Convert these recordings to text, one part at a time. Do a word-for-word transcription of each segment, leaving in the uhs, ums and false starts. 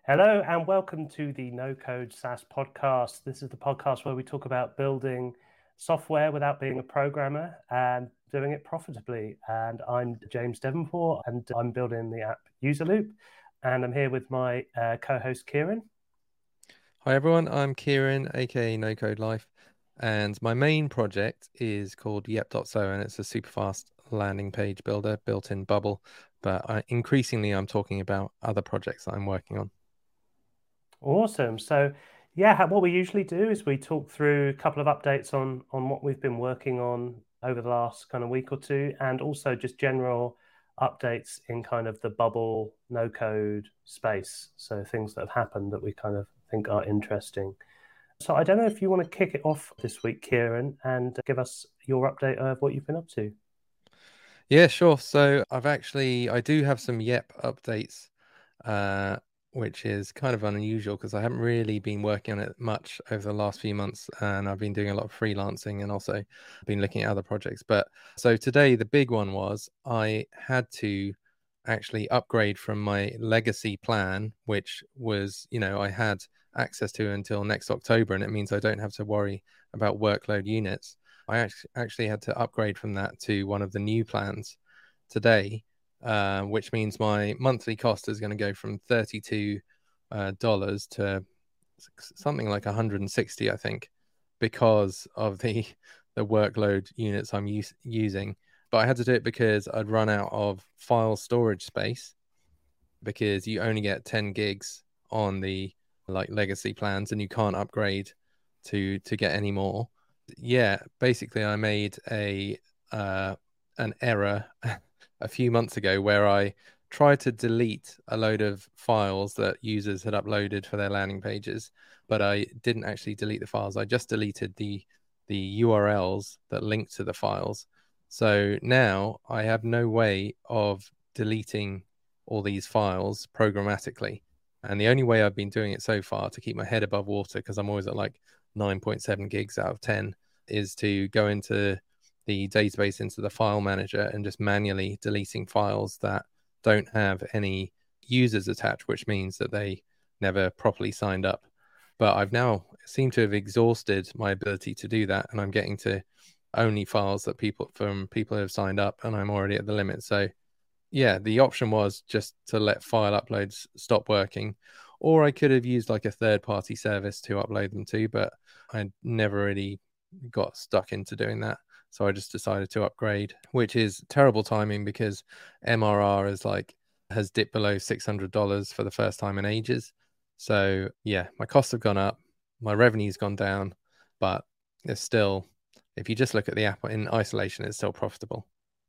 Hello and welcome to the No Code SaaS podcast. This is the podcast where we talk about building software without being a programmer and doing it profitably. And I'm James Devonport and I'm building the app UserLoop. And I'm here with my uh, co-host Kieran. Hi everyone, I'm Kieran, aka No Code Life, and my main project is called Yep.so, and it's a super fast landing page builder built in Bubble. But I, increasingly, I'm talking about other projects that I'm working on. Awesome. So, yeah, what we usually do is we talk through a couple of updates on on what we've been working on over the last kind of week or two, and also just general updates in kind of the Bubble no code space. So things that have happened that we kind of think are interesting. So I don't know if you want to kick it off this week, Kieran, and give us your update of what you've been up to. Yeah, sure. So I've actually, I do have some Yep updates, uh, which is kind of unusual because I haven't really been working on it much over the last few months, and I've been doing a lot of freelancing and also been looking at other projects. But so today, the big one was I had to actually upgrade from my legacy plan, which was, you know, I had access to until next October, and it means I don't have to worry about workload units. I actually had to upgrade from that to one of the new plans today, uh, which means my monthly cost is going to go from thirty-two dollars to something like one hundred sixty, I think, because of the the workload units I'm us- using. But I had to do it because I'd run out of file storage space, because you only get ten gigs on the like legacy plans and you can't upgrade to to get any more. Yeah, basically I made a uh an error a few months ago where I tried to delete a load of files that users had uploaded for their landing pages, but I didn't actually delete the files. I just deleted the the U R Ls that link to the files. So now I have no way of deleting all these files programmatically. And the only way I've been doing it so far to keep my head above water, because I'm always at like nine point seven gigs out of ten, is to go into the database, into the file manager, and just manually deleting files that don't have any users attached, which means that they never properly signed up. But I've now seemed to have exhausted my ability to do that, and I'm getting to only files that people from people who have signed up, and I'm already at the limit. So yeah, the option was just to let file uploads stop working, or I could have used like a third party service to upload them to, but I never really got stuck into doing that. So I just decided to upgrade, which is terrible timing because M R R is like has dipped below six hundred dollars for the first time in ages. So yeah, my costs have gone up, my revenue's gone down, but it's still, if you just look at the app in isolation, it's still profitable.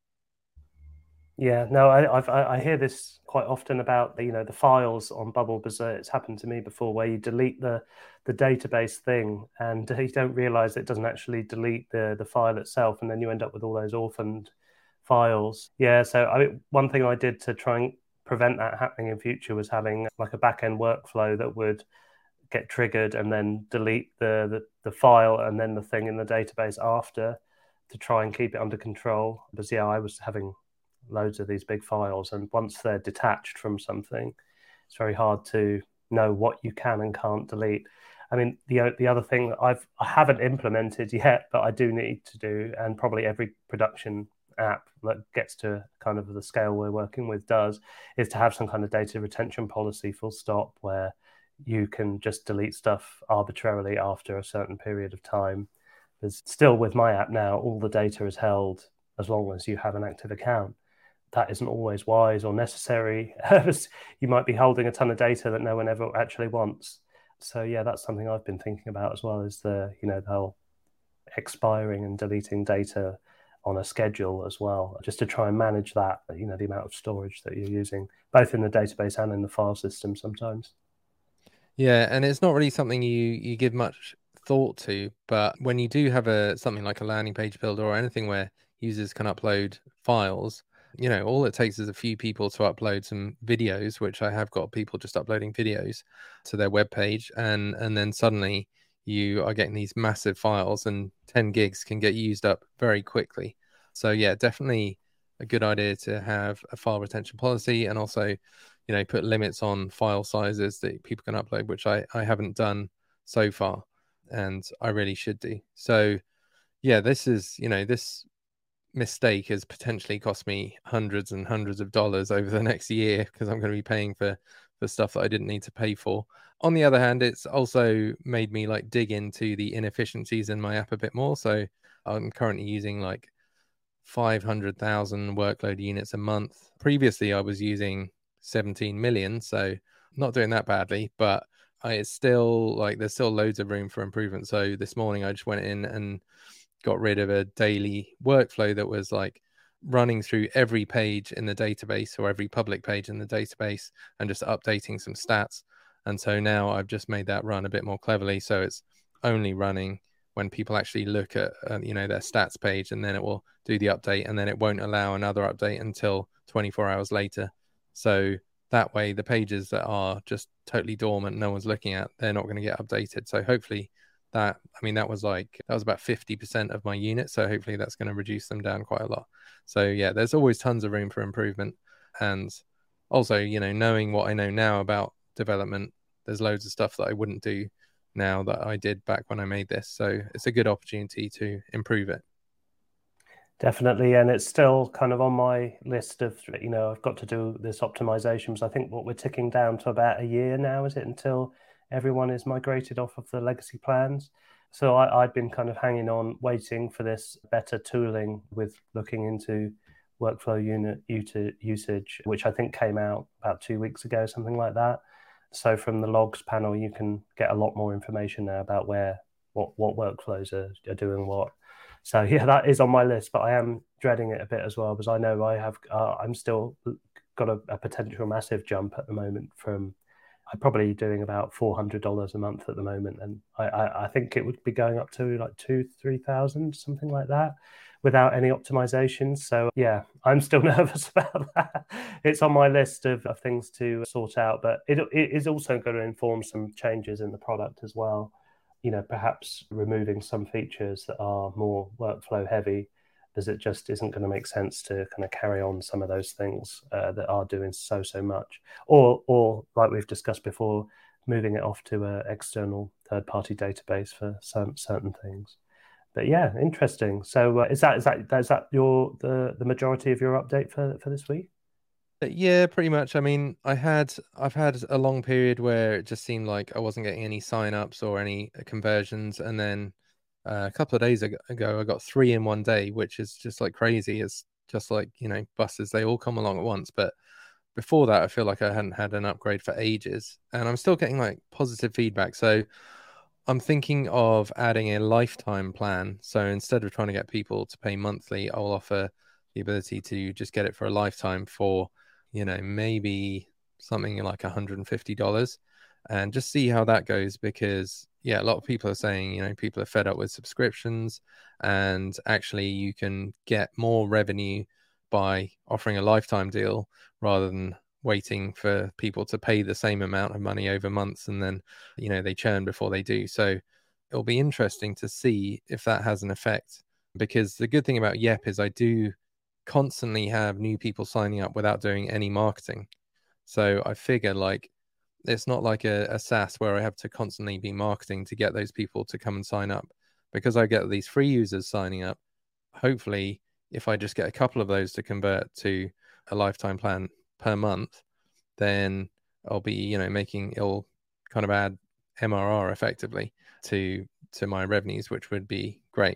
Yeah, no, I I've, I I hear this quite often about the, you know, the files on Bubble, because it's happened to me before where you delete the the database thing and you don't realize it doesn't actually delete the the file itself, and then you end up with all those orphaned files. Yeah, so I mean, one thing I did to try and prevent that happening in future was having like a back end workflow that would get triggered and then delete the, the the file and then the thing in the database after, to try and keep it under control. Because yeah, I was having loads of these big files, and once they're detached from something, it's very hard to know what you can and can't delete. I mean, the the other thing that I've I haven't implemented yet, but I do need to do, and probably every production app that gets to kind of the scale we're working with does, is to have some kind of data retention policy, full stop, where you can just delete stuff arbitrarily after a certain period of time. Because still with my app now, all the data is held as long as you have an active account. That isn't always wise or necessary. You might be holding a ton of data that no one ever actually wants. So yeah, that's something I've been thinking about as well, is the, you know, the whole expiring and deleting data on a schedule as well, just to try and manage that, you know, the amount of storage that you're using, both in the database and in the file system sometimes. Yeah, and it's not really something you you give much thought to, but when you do have a something like a landing page builder or anything where users can upload files, you know, all it takes is a few people to upload some videos, which I have got people just uploading videos to their web page, and and then suddenly you are getting these massive files, and ten gigs can get used up very quickly. So yeah, definitely a good idea to have a file retention policy, and also, you know, put limits on file sizes that people can upload, which I, I haven't done so far, and I really should do. So yeah, this is, you know, this mistake has potentially cost me hundreds and hundreds of dollars over the next year, because I'm going to be paying for for stuff that I didn't need to pay for. On the other hand, it's also made me like dig into the inefficiencies in my app a bit more. So I'm currently using like five hundred thousand workload units a month. Previously, I was using seventeen million, so not doing that badly, but I, it's still like there's still loads of room for improvement. So this morning I just went in and got rid of a daily workflow that was like running through every page in the database, or every public page in the database, and just updating some stats. And so now I've just made that run a bit more cleverly, so it's only running when people actually look at uh, you know, their stats page, and then it will do the update, and then it won't allow another update until twenty-four hours later. So that way the pages that are just totally dormant, no one's looking at, they're not going to get updated. So hopefully that, I mean, that was like, that was about fifty percent of my unit. So hopefully that's going to reduce them down quite a lot. So yeah, there's always tons of room for improvement. And also, you know, knowing what I know now about development, there's loads of stuff that I wouldn't do now that I did back when I made this. So it's a good opportunity to improve it. Definitely, and it's still kind of on my list of, you know, I've got to do this optimization, because I think what we're ticking down to about a year now, is it, until everyone is migrated off of the legacy plans. So I, I'd been kind of hanging on, waiting for this better tooling with looking into workflow unit usage, which I think came out about two weeks ago, something like that. So from the logs panel, you can get a lot more information now about where what what workflows are, are doing what. So yeah, that is on my list, but I am dreading it a bit as well, because I know I have uh, I'm still got a, a potential massive jump at the moment. From I'm probably doing about four hundred dollars a month at the moment, and I, I, I think it would be going up to like two three thousand, something like that, without any optimizations. So yeah, I'm still nervous about that. It's on my list of, of things to sort out, but it, it is also going to inform some changes in the product as well. You know, perhaps removing some features that are more workflow heavy, as it just isn't going to make sense to kind of carry on some of those things uh, that are doing so, so much. Or, or like we've discussed before, moving it off to an external third-party database for some certain things. But yeah, interesting. So uh, is that is that is that your the the majority of your update for for this week? Yeah, pretty much. I mean, I had I've had a long period where it just seemed like I wasn't getting any sign-ups or any conversions, and then uh, a couple of days ago, I got three in one day, which is just like crazy. It's just like, you know, buses, they all come along at once. But before that, I feel like I hadn't had an upgrade for ages, and I'm still getting like positive feedback. So I'm thinking of adding a lifetime plan. So instead of trying to get people to pay monthly, I'll offer the ability to just get it for a lifetime for, you know, maybe something like one hundred fifty dollars, and just see how that goes. Because yeah, a lot of people are saying, you know, people are fed up with subscriptions, and actually you can get more revenue by offering a lifetime deal rather than waiting for people to pay the same amount of money over months, and then, you know, they churn before they do. So it'll be interesting to see if that has an effect, because the good thing about Yep is I do constantly have new people signing up without doing any marketing. So I figure like it's not like a, a SaaS where I have to constantly be marketing to get those people to come and sign up. Because I get these free users signing up, hopefully if I just get a couple of those to convert to a lifetime plan per month, then I'll be, you know, making, it'll kind of add M R R effectively to to my revenues, which would be great.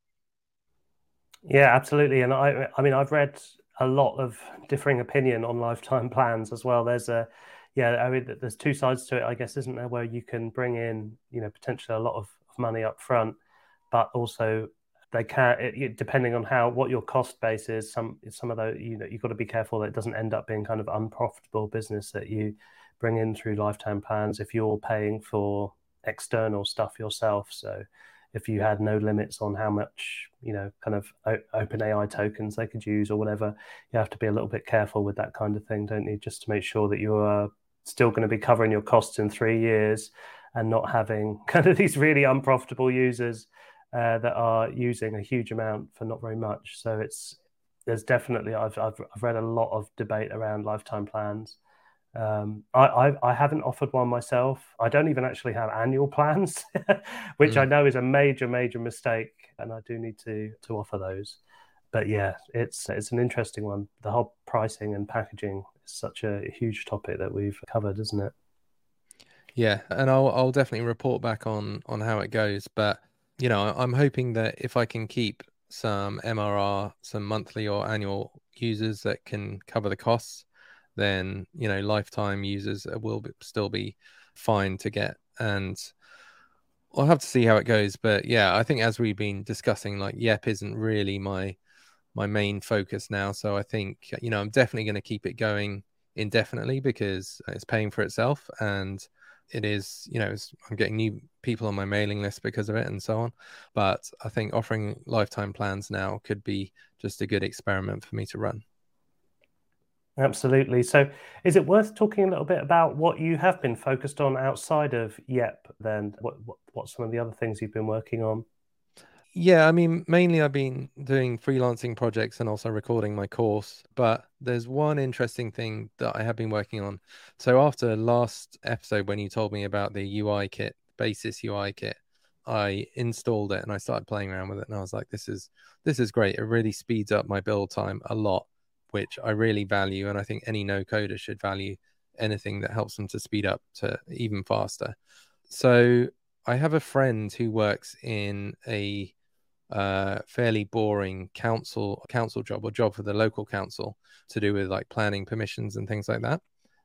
Yeah, absolutely. And I, I mean, I've read a lot of differing opinion on lifetime plans as well. There's a, yeah, I mean, there's two sides to it, I guess, isn't there? Where you can bring in, you know, potentially a lot of, of money up front, but also they can, it, it, depending on how what your cost base is. Some some of those, you know, you've got to be careful that it doesn't end up being kind of unprofitable business that you bring in through lifetime plans if you're paying for external stuff yourself. So if you had no limits on how much, you know, kind of OpenAI tokens they could use or whatever, you have to be a little bit careful with that kind of thing, don't you? Just to make sure that you are still going to be covering your costs in three years and not having kind of these really unprofitable users uh, that are using a huge amount for not very much. So it's there's definitely I've I've, I've read a lot of debate around lifetime plans. Um, I, I I haven't offered one myself. I don't even actually have annual plans, which I Mm. know is a major major mistake, and I do need to to offer those. But yeah, it's it's an interesting one. The whole pricing and packaging is such a huge topic that we've covered, isn't it? Yeah, and I'll I'll definitely report back on on how it goes. But you know, I- I'm hoping that if I can keep some M R R, some monthly or annual users that can cover the costs, then you know, lifetime users will be, still be fine to get. And I'll have to see how it goes. But yeah, I think as we've been discussing, like Yep isn't really my my main focus now. So I think, you know, I'm definitely going to keep it going indefinitely because it's paying for itself, and it is, you know, it's, I'm getting new people on my mailing list because of it and so on. But I think offering lifetime plans now could be just a good experiment for me to run. Absolutely. So, is it worth talking a little bit about what you have been focused on outside of Yep? Then, what, what what's some of the other things you've been working on? Yeah, I mean, mainly I've been doing freelancing projects and also recording my course, but there's one interesting thing that I have been working on. So after last episode, when you told me about the U I kit, Basis U I kit, I installed it and I started playing around with it, and I was like, this is this is great. It really speeds up my build time a lot, which I really value, and I think any no coder should value anything that helps them to speed up to even faster. So I have a friend who works in a uh, fairly boring council council job or job for the local council to do with like planning permissions and things like that.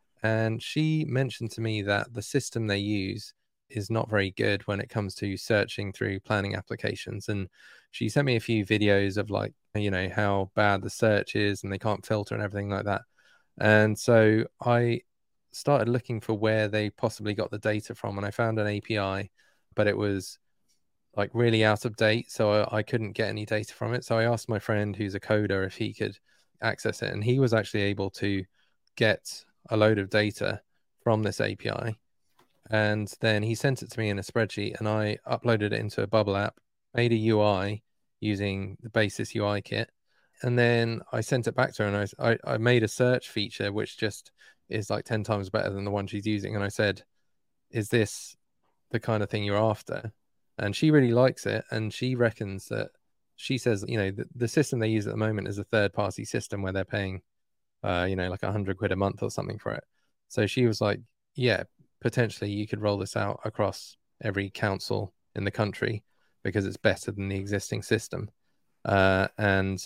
And she mentioned to me that the system they use is not very good when it comes to searching through planning applications. And she sent me a few videos of like, you know, how bad the search is and they can't filter and everything like that. And so I started looking for where they possibly got the data from, and I found an A P I, but it was like really out of date, so I, I couldn't get any data from it. So I asked my friend who's a coder if he could access it, and he was actually able to get a load of data from this A P I. And then he sent it to me in a spreadsheet, and I uploaded it into a Bubble app, made a U I using the Basis U I kit, and then I sent it back to her, and I, I, I made a search feature which just is like ten times better than the one she's using. And I said, is this the kind of thing you're after? And she really likes it, and she reckons that, she says, you know, the, the system they use at the moment is a third party system where they're paying uh you know, like a hundred quid a month or something for it. So she was like, yeah, potentially you could roll this out across every council in the country because it's better than the existing system. Uh and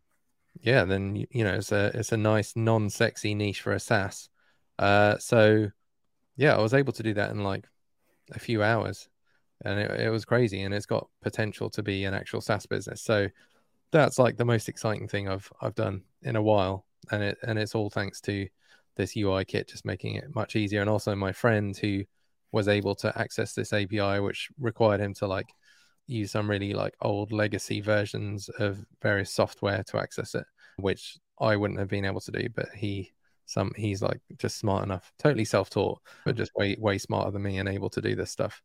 yeah, then you know, it's a it's a nice non-sexy niche for a SaaS. Uh so yeah, I was able to do that in like a few hours, and it, it was crazy, and it's got potential to be an actual SaaS business. So that's like the most exciting thing I've I've done in a while, and it and it's all thanks to this U I kit just making it much easier, and also my friend who was able to access this A P I, which required him to like use some really like old legacy versions of various software to access it, which I wouldn't have been able to do, but he some he's like just smart enough, totally self-taught, but just way way smarter than me and able to do this stuff.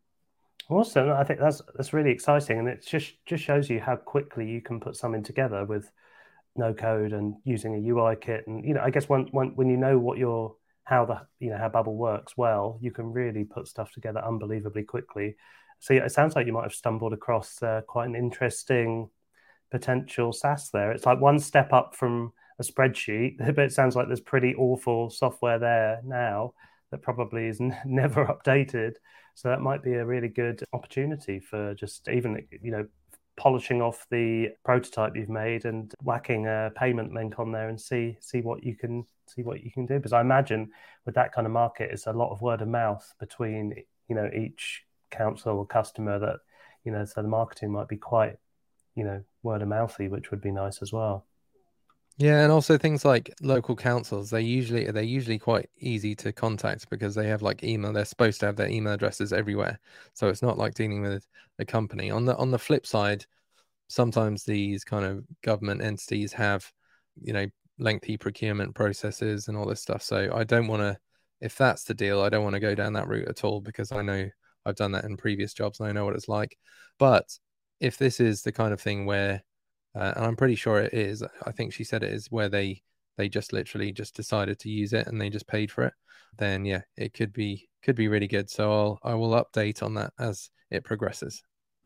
Awesome. I think that's that's really exciting, and it just just shows you how quickly you can put something together with no code and using a U I kit. And you know, I guess when when when you know what your how the you know how Bubble works well, you can really put stuff together unbelievably quickly. So yeah, it sounds like you might have stumbled across uh, quite an interesting potential SaaS there. It's like one step up from a spreadsheet, but it sounds like there's pretty awful software there now that probably is n- never updated. So that might be a really good opportunity for just even, you know, polishing off the prototype you've made and whacking a payment link on there and see see what you can see what you can do. Because I imagine with that kind of market, it's a lot of word of mouth between, you know, each council or customer that, you know, so the marketing might be quite, you know, word of mouthy, which would be nice as well. Yeah, and also things like local councils, they usually they're usually quite easy to contact because they have like email. They're supposed to have their email addresses everywhere, so it's not like dealing with a company. On the on the flip side, sometimes these kind of government entities have, you know, lengthy procurement processes and all this stuff. So I don't want to, if that's the deal, I don't want to go down that route at all because I know I've done that in previous jobs and I know what it's like. But if this is the kind of thing where, uh, and I'm pretty sure it is, I think she said it is, where they they just literally just decided to use it and they just paid for it, then yeah, it could be could be really good. So I'll I will update on that as it progresses.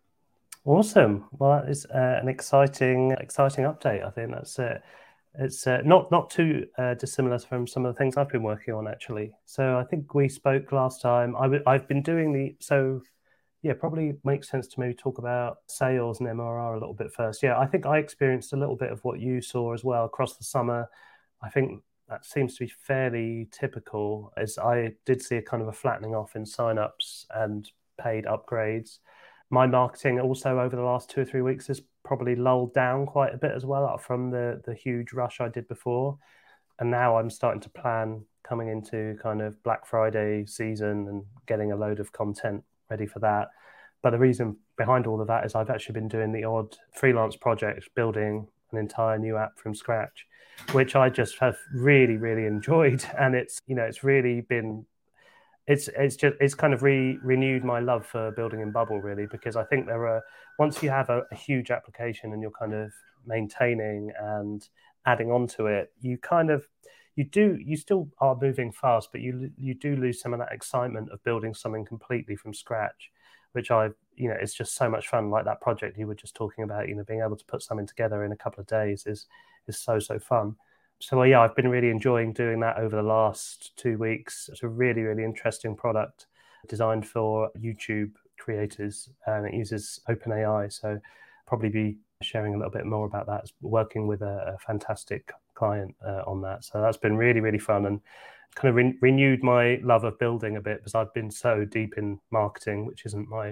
Awesome. Well, that is uh, an exciting, exciting update. I think that's it. It's uh, not not too uh, dissimilar from some of the things I've been working on actually. So I think we spoke last time. I w- I've been doing the so yeah, probably makes sense to maybe talk about sales and M R R a little bit first. Yeah, I think I experienced a little bit of what you saw as well across the summer. I think that seems to be fairly typical, as I did see a kind of a flattening off in signups and paid upgrades. My marketing also over the last two or three weeks has probably lulled down quite a bit as well from the the huge rush I did before. And now I'm starting to plan coming into kind of Black Friday season and getting a load of content ready for that. But the reason behind all of that is I've actually been doing the odd freelance project, building an entire new app from scratch, which I just have really, really enjoyed. And it's, you know, it's really been, it's it's just it's kind of re, renewed my love for building in Bubble, really, because I think there are, once you have a, a huge application and you're kind of maintaining and adding on to it, you kind of you do you still are moving fast, but you you do lose some of that excitement of building something completely from scratch, which I you know it's just so much fun. Like that project you were just talking about, you know, being able to put something together in a couple of days is is so so fun. So yeah, I've been really enjoying doing that over the last two weeks. It's a really really interesting product designed for YouTube creators, and it uses OpenAI. So probably be sharing a little bit more about that. Working with a, a fantastic client uh, on that, so that's been really really fun and kind of re- renewed my love of building a bit, because I've been so deep in marketing, which isn't my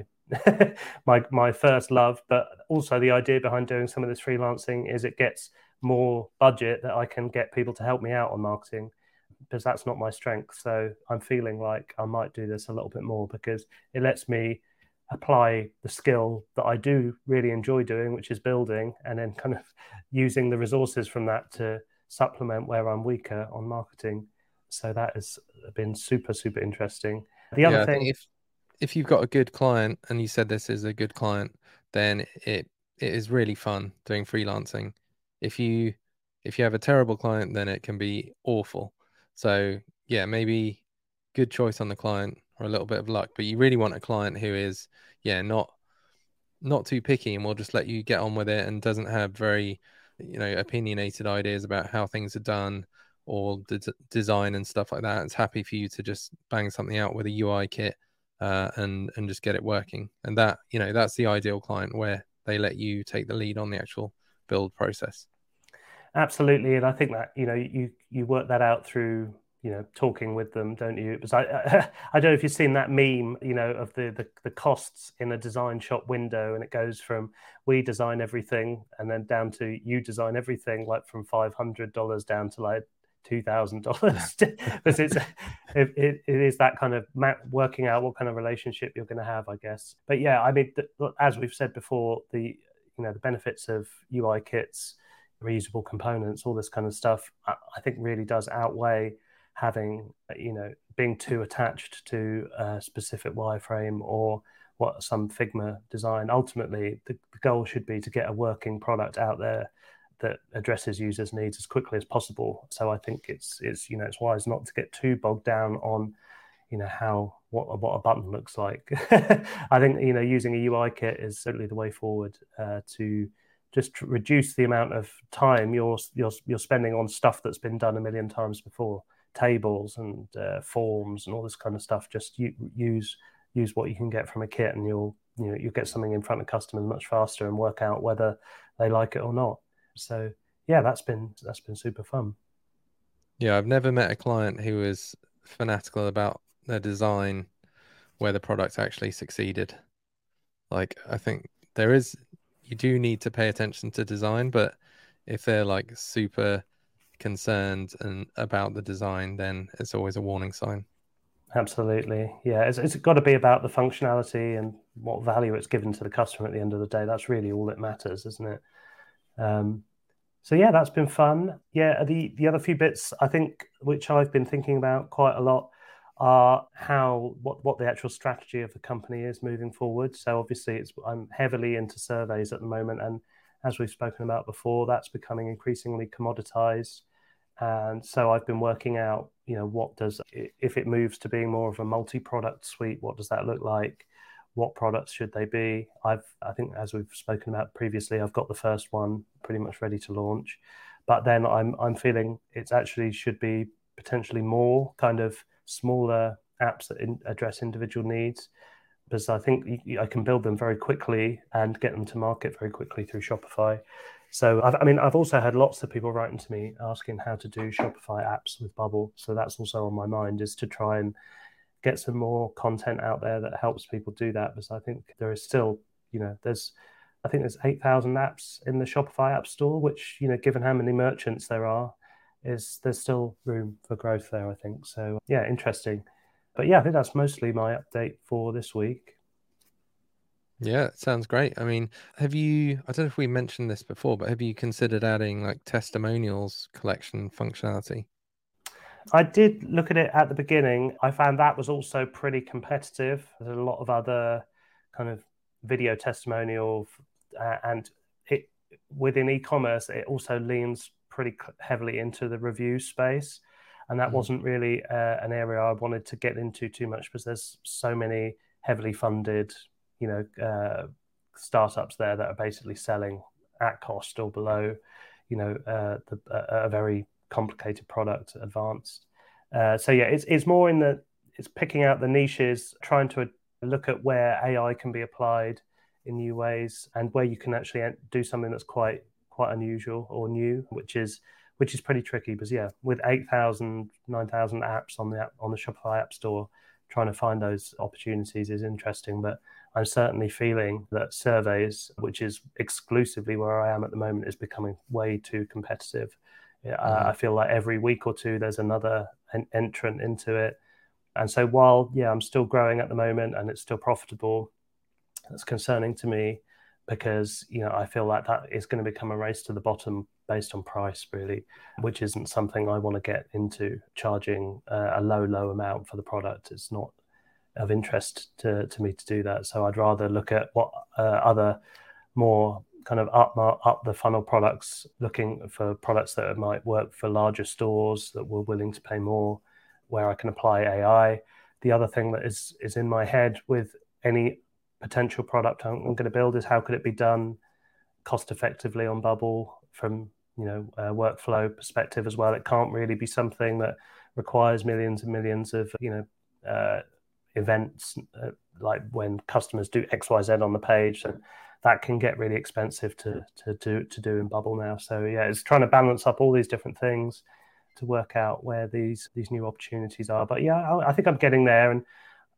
my my first love. But also the idea behind doing some of this freelancing is it gets more budget that I can get people to help me out on marketing, because that's not my strength. So I'm feeling like I might do this a little bit more, because it lets me apply the skill that I do really enjoy doing, which is building, and then kind of using the resources from that to supplement where I'm weaker on marketing. So that has been super, super interesting. The other Yeah, I think thing, if if you've got a good client and you said this is a good client, then it it is really fun doing freelancing. If you if you have a terrible client, then it can be awful. So yeah, maybe good choice on the client or a little bit of luck, but you really want a client who is, yeah, not not too picky and will just let you get on with it and doesn't have very, you know, opinionated ideas about how things are done or the d- design and stuff like that. It's happy for you to just bang something out with a U I kit uh, and and just get it working. And that, you know, that's the ideal client, where they let you take the lead on the actual build process. absolutely, and I think that you know you you work that out through you know talking with them, don't you? Because I I, I don't know if you've seen that meme, you know, of the, the the costs in a design shop window, and it goes from we design everything and then down to you design everything, like from five hundred dollars down to like two thousand dollars. Because it's it, it, it is that kind of working out what kind of relationship you're going to have, I guess. But yeah, I mean, the, as we've said before, the you know the benefits of U I kits, reusable components, all this kind of stuff, I, I think really does outweigh having, you know, being too attached to a specific wireframe or what some Figma design. Ultimately, the, the goal should be to get a working product out there that addresses users' needs as quickly as possible. So I think it's it's you know it's wise not to get too bogged down on you know how what what a button looks like. I think you know using a U I kit is certainly the way forward uh, to just reduce the amount of time you're you're you're spending on stuff that's been done a million times before, tables and uh, forms and all this kind of stuff. Just u- use use what you can get from a kit, and you'll you know you'll get something in front of customers much faster and work out whether they like it or not. So yeah, that's been that's been super fun. Yeah, I've never met a client who is fanatical about their design where the product actually succeeded. Like, I think there is, you do need to pay attention to design, but if they're like super concerned and about the design, then it's always a warning sign. Absolutely. Yeah, it's, it's got to be about the functionality and what value it's given to the customer at the end of the day. That's really all that matters, isn't it? Um, so yeah, that's been fun. Yeah, the the other few bits I think which I've been thinking about quite a lot are how what what the actual strategy of the company is moving forward. So obviously, it's I'm heavily into surveys at the moment, and as we've spoken about before, that's becoming increasingly commoditized. And so I've been working out, you know, what does, if it moves to being more of a multi-product suite, what does that look like? What products should they be? I've, I think, as we've spoken about previously, I've got the first one pretty much ready to launch, but then I'm I'm feeling it actually should be potentially more kind of smaller apps that in, address individual needs, because I think I can build them very quickly and get them to market very quickly through Shopify. So, I've, I mean, I've also had lots of people writing to me asking how to do Shopify apps with Bubble. So that's also on my mind, is to try and get some more content out there that helps people do that. Because I think there is still, you know, there's, I think there's eight thousand apps in the Shopify App Store, which, you know, given how many merchants there are, is there's still room for growth there, I think. So, yeah, interesting. But yeah, I think that's mostly my update for this week. Yeah, it sounds great. I mean, have you, I don't know if we mentioned this before, but have you considered adding like testimonials collection functionality? I did look at it at the beginning. I found that was also pretty competitive. There's a lot of other kind of video testimonial, uh, and it within e-commerce, it also leans pretty heavily into the review space. And that mm. wasn't really uh, an area I wanted to get into too much, because there's so many heavily funded, you know, uh, startups there that are basically selling at cost or below, you know, uh, the, uh, a very complicated product, advanced. Uh, so yeah, it's it's more in the it's picking out the niches, trying to look at where A I can be applied in new ways, and where you can actually do something that's quite quite unusual or new, which is which is pretty tricky. Because yeah, with eight thousand, nine thousand apps on the app, on the Shopify App Store, trying to find those opportunities is interesting. But I'm certainly feeling that surveys, which is exclusively where I am at the moment, is becoming way too competitive. Mm-hmm. Uh, I feel like every week or two there's another an entrant into it. And so while, yeah, I'm still growing at the moment and it's still profitable, it's concerning to me, because, you know, I feel like that is going to become a race to the bottom based on price, really, which isn't something I want to get into. Charging uh, a low, low amount for the product is not of interest to, to me to do that. So I'd rather look at what uh, other more kind of up up the funnel products, looking for products that might work for larger stores that were willing to pay more, where I can apply A I. The other thing that is is in my head with any potential product I'm, I'm going to build is how could it be done cost effectively on Bubble from, you know, a workflow perspective as well. It can't really be something that requires millions and millions of, you know, uh, events, uh, like when customers do X Y Z on the page. So that can get really expensive to to do to do in Bubble now. So yeah, it's trying to balance up all these different things to work out where these these new opportunities are. But yeah, I, I think I'm getting there. And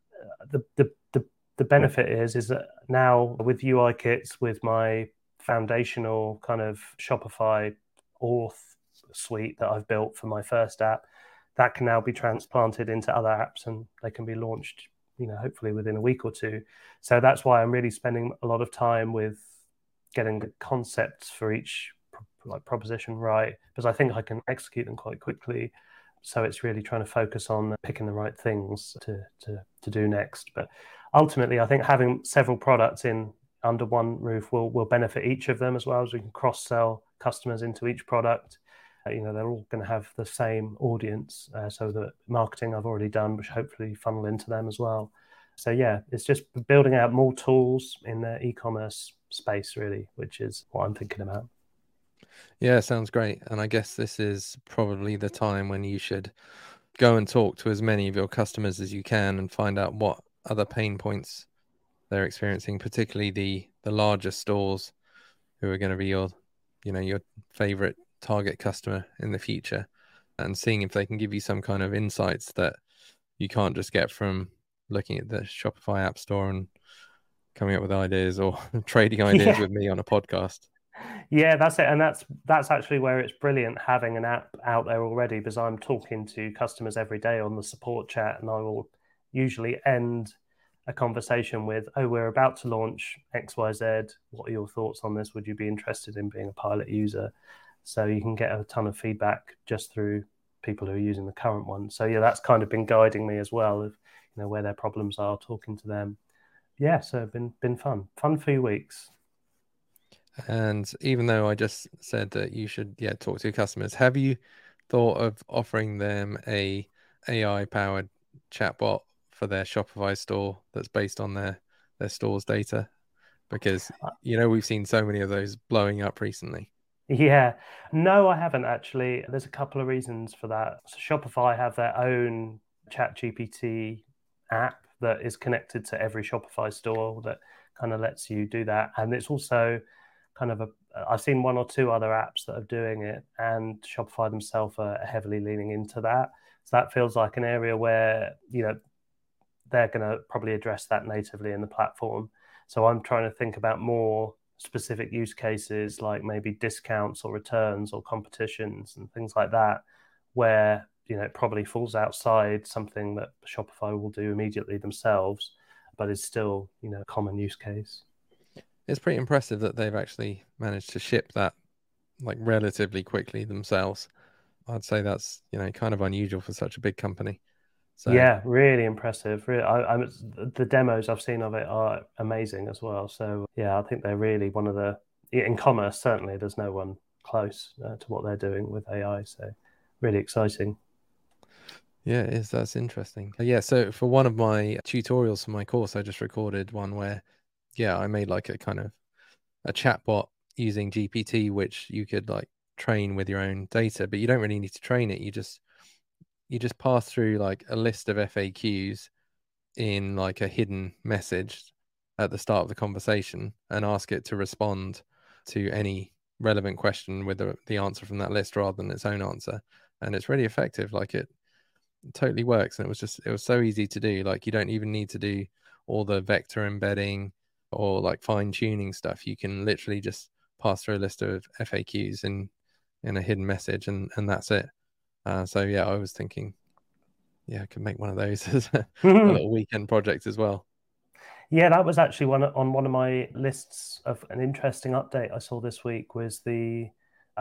the the the the benefit is is that now with U I kits, with my foundational kind of Shopify Auth suite that I've built for my first app, that can now be transplanted into other apps, and they can be launched, you know, hopefully within a week or two. So that's why I'm really spending a lot of time with getting the concepts for each like proposition right, because I think I can execute them quite quickly. So it's really trying to focus on picking the right things to to to do next. But ultimately, I think having several products in under one roof will will benefit each of them, as well as we can cross sell customers into each product. Uh, you know, they're all going to have the same audience, uh, so the marketing I've already done, which hopefully funnel into them as well. So yeah, it's just building out more tools in the e-commerce space, really, which is what I'm thinking about. Yeah, sounds great. And I guess this is probably the time when you should go and talk to as many of your customers as you can and find out what other pain points they're experiencing, particularly the the larger stores who are going to be your, you know, your favorite target customer in the future, and seeing if they can give you some kind of insights that you can't just get from looking at the Shopify App Store and coming up with ideas or trading ideas yeah. with me on a podcast. Yeah, that's it. And that's that's actually where it's brilliant having an app out there already, because I'm talking to customers every day on the support chat, and I will usually end a conversation with, oh, we're about to launch X Y Z. What are your thoughts on this? Would you be interested in being a pilot user? So you can get a ton of feedback just through people who are using the current one. So yeah, that's kind of been guiding me as well, of, you know, where their problems are, talking to them. Yeah, so it's been been fun. Fun few weeks. And even though I just said that you should, yeah, talk to your customers, have you thought of offering them a AI powered chatbot for their Shopify store that's based on their their store's data? Because you know we've seen so many of those blowing up recently. Yeah, no, I haven't actually. There's a couple of reasons for that. So Shopify have their own ChatGPT app that is connected to every Shopify store that kind of lets you do that. And it's also kind of a, I've seen one or two other apps that are doing it, and Shopify themselves are heavily leaning into that. So that feels like an area where, you know, they're going to probably address that natively in the platform. So I'm trying to think about more specific use cases like maybe discounts or returns or competitions and things like that, where, you know, it probably falls outside something that Shopify will do immediately themselves, but is still, you know, a common use case. It's pretty impressive that they've actually managed to ship that like relatively quickly themselves. I'd say that's, you know, kind of unusual for such a big company. So Yeah, really impressive. Really, I, I, the demos I've seen of it are amazing as well. So yeah, I think they're really one of the, in commerce certainly. There's no one close uh, to what they're doing with A I. So really exciting. yeah, it is. That's interesting. Yeah, so for one of my tutorials for my course, I just recorded one where, yeah, I made like a kind of a chatbot using G P T, which you could like train with your own data, but you don't really need to train it. You just you just pass through like a list of F A Qs in like a hidden message at the start of the conversation and ask it to respond to any relevant question with the, the answer from that list rather than its own answer. And it's really effective. Like it totally works. And it was just, it was so easy to do. Like you don't even need to do all the vector embedding or like fine tuning stuff. You can literally just pass through a list of F A Qs in, in a hidden message and, and that's it. Uh, so yeah, I was thinking, yeah, I could make one of those as a, a little weekend project as well. Yeah, that was actually one on one of my lists of an interesting update I saw this week was the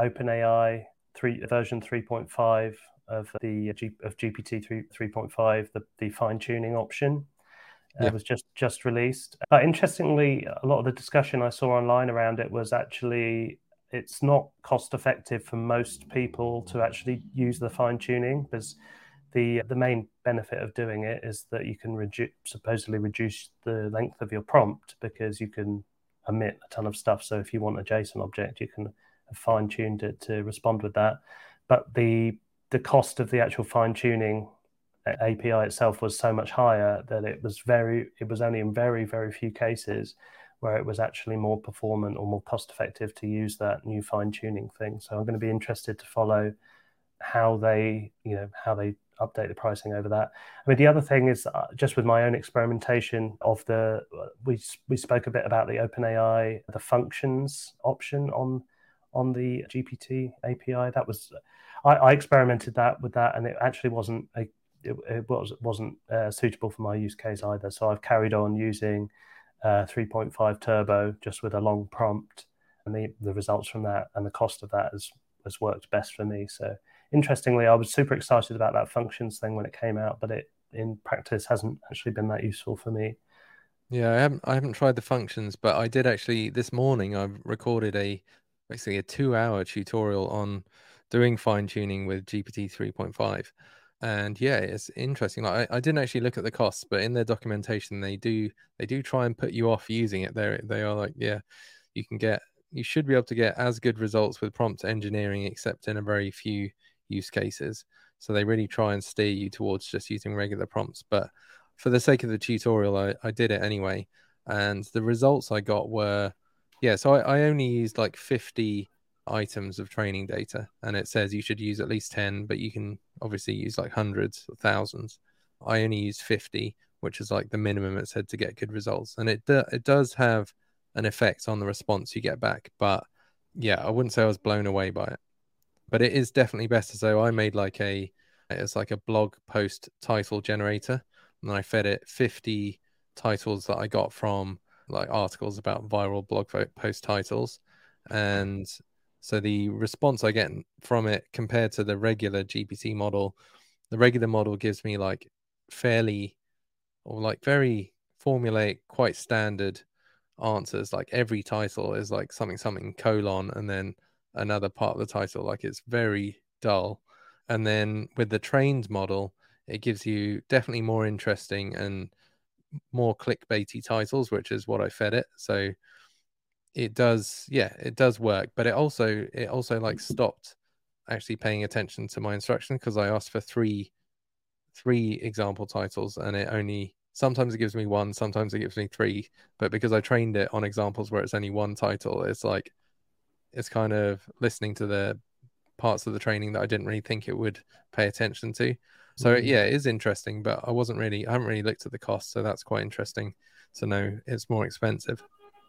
OpenAI three version three point five of the G, of G P T three three point five, the, the fine tuning option. Uh, Yeah. was just just released. But interestingly, a lot of the discussion I saw online around it was actually it's not cost effective for most people to actually use the fine tuning because the the main benefit of doing it is that you can reduce supposedly reduce the length of your prompt because you can omit a ton of stuff. So if you want a JSON object, you can fine tuned it to respond with that. But the the cost of the actual fine tuning A P I itself was so much higher that it was very it was only in very very few cases where it was actually more performant or more cost effective to use that new fine tuning thing. So I'm going to be interested to follow how they you know how they update the pricing over that. I mean, the other thing is uh, just with my own experimentation of the we we spoke a bit about the OpenAI the functions option on on the G P T A P I. That was I, I experimented that with that, and it actually wasn't a it, it was wasn't uh, suitable for my use case either. So I've carried on using uh, three point five Turbo just with a long prompt, and the the results from that and the cost of that has has worked best for me. So interestingly, I was super excited about that functions thing when it came out, but it in practice hasn't actually been that useful for me. Yeah, I haven't I haven't tried the functions, but I did actually this morning I recorded a basically a two hour tutorial on doing fine tuning with G P T three point five. And yeah, it's interesting. Like I, I didn't actually look at the costs, but in their documentation they do they do try and put you off using it. They they are like, yeah, you can get you should be able to get as good results with prompt engineering, except in a very few use cases. So they really try and steer you towards just using regular prompts. But for the sake of the tutorial, I, I did it anyway. And the results I got were, yeah, so I, I only used like fifty items of training data. And it says you should use at least ten, but you can obviously use like hundreds or thousands. I only used fifty, which is like the minimum it said to get good results. And it, it does have an effect on the response you get back. But yeah, I wouldn't say I was blown away by it. But it is definitely better. So I made like a, it's like a blog post title generator and I fed it fifty titles that I got from like articles about viral blog post titles. And so the response I get from it compared to the regular G P T model, the regular model gives me like fairly or like very formulaic, quite standard answers. Like every title is like something, something colon, and then another part of the title. Like it's very dull. And then with the trained model, it gives you definitely more interesting and more clickbaity titles, which is what I fed it. So it does, yeah, it does work, but it also it also like stopped actually paying attention to my instruction because I asked for three three example titles and it only sometimes it gives me one, sometimes it gives me three. But because I trained it on examples where it's only one title, it's like it's kind of listening to the parts of the training that I didn't really think it would pay attention to. So Mm. yeah, it is interesting, but I wasn't really I haven't really looked at the cost, so that's quite interesting to know it's more expensive.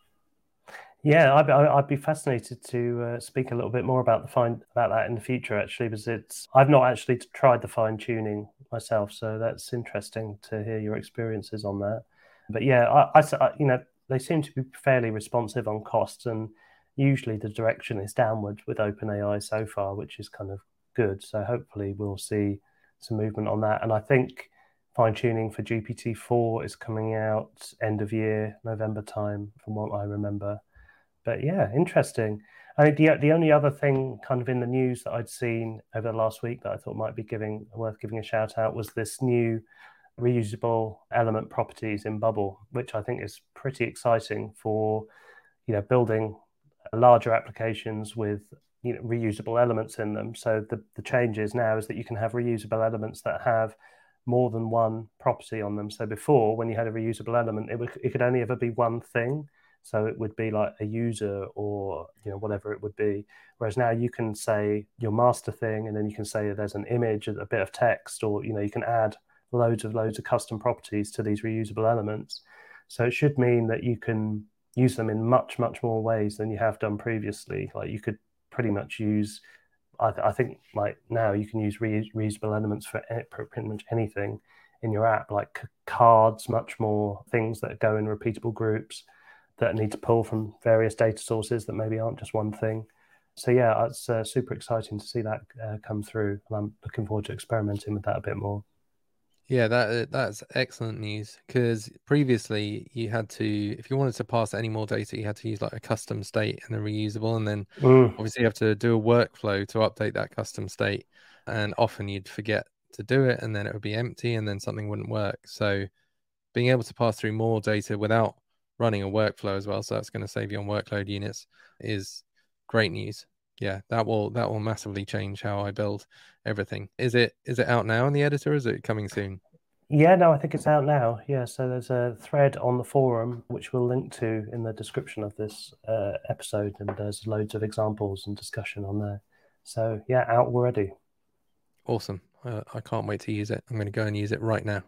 Yeah, I'd, I'd be fascinated to uh, speak a little bit more about the fine about that in the future, actually, because it's I've not actually tried the fine tuning myself, so that's interesting to hear your experiences on that. But yeah, I, I you know they seem to be fairly responsive on costs, and usually the direction is downward with OpenAI so far, which is kind of good. So hopefully we'll see some movement on that, and I think fine tuning for G P T four is coming out end of year, November time, from what I remember. But yeah, interesting. I think the the only other thing kind of in the news that I'd seen over the last week that I thought might be giving worth giving a shout out was this new reusable element properties in Bubble, which I think is pretty exciting for, you know, building larger applications with, you know, reusable elements in them. So the the change is now is that you can have reusable elements that have more than one property on them. So before, when you had a reusable element, it, would, it could only ever be one thing. So it would be like a user or, you know, whatever it would be. Whereas now you can say your master thing, and then you can say there's an image, a bit of text, or, you know, you can add loads of loads of custom properties to these reusable elements. So it should mean that you can use them in much, much more ways than you have done previously. Like you could pretty much use, I, th- I think, like now you can use re- reusable elements for pretty much anything in your app, like cards, much more things that go in repeatable groups that need to pull from various data sources that maybe aren't just one thing. So yeah, it's uh, super exciting to see that uh, come through, and I'm looking forward to experimenting with that a bit more. Yeah, that that's excellent news because previously you had to, if you wanted to pass any more data, you had to use like a custom state and a reusable, and then Mm. obviously you have to do a workflow to update that custom state, and often you'd forget to do it, and then it would be empty, and then something wouldn't work. So being able to pass through more data without running a workflow as well, so that's going to save you on workload units, is great news. Yeah, that will that will massively change how I build everything. Is it is it out now in the editor? Or is it coming soon? Yeah, no, I think it's out now. Yeah, so there's a thread on the forum which we'll link to in the description of this uh, episode, and there's loads of examples and discussion on there. So yeah, out already. Awesome. Uh, I can't wait to use it. I'm going to go and use it right now.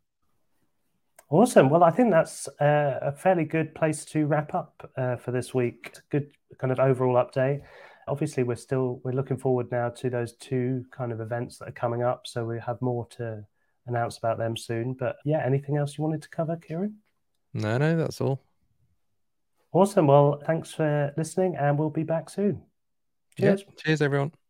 Awesome. Well, I think that's uh, a fairly good place to wrap up uh, for this week. Good kind of overall update. Obviously, we're still we're looking forward now to those two kind of events that are coming up. So we have more to announce about them soon. But yeah, anything else you wanted to cover, Kieran? No, no, that's all. Awesome. Well, thanks for listening, and we'll be back soon. Yeah. Cheers. Cheers, everyone.